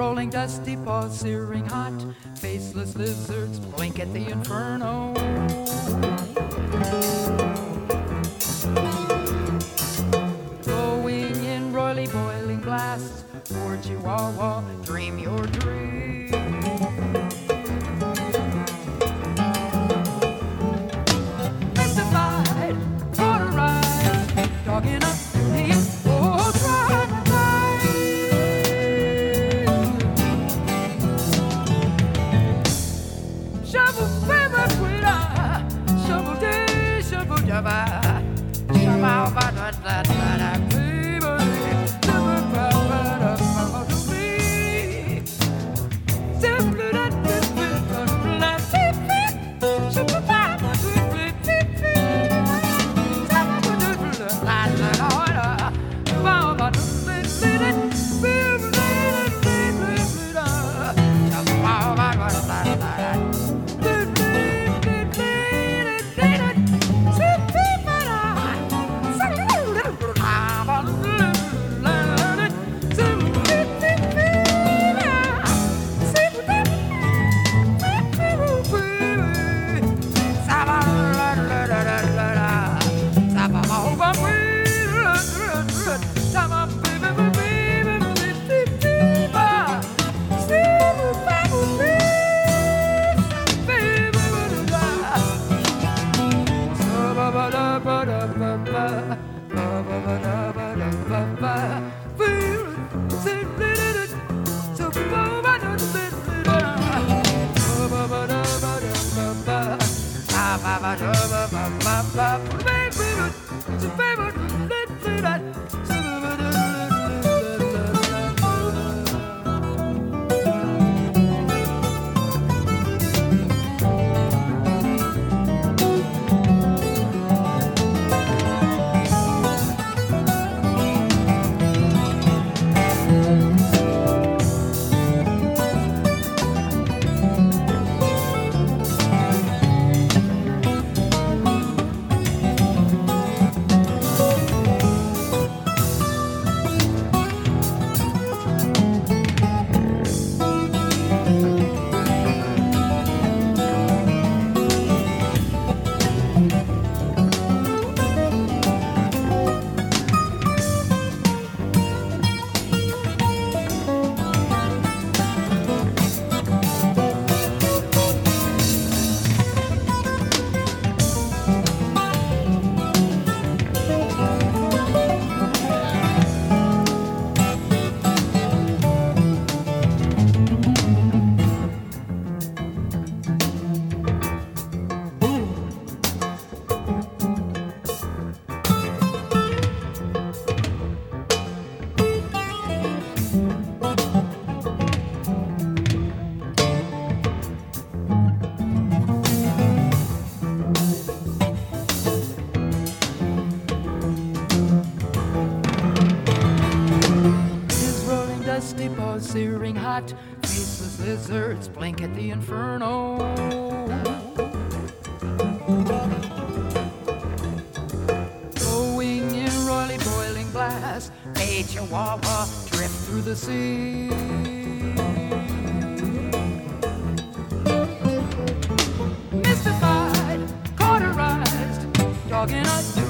rolling dusty paws, searing hot, faceless lizards blink at the inferno. Blowing in roily boiling blasts, poor Chihuahua, dream your dream. Mystified, cauterized, dogging up the old ride. Shovel fever, quita, shovel day, shovel java, shovel ba da da da fever, shovel ba da da da free. Shovel da da da da da shovel ba da da dusty paws, searing hot, faceless lizards blink at the inferno. Blowing in roily boiling blast, a Chihuahua drift through the sea. Mystified, cauterized, dogging us.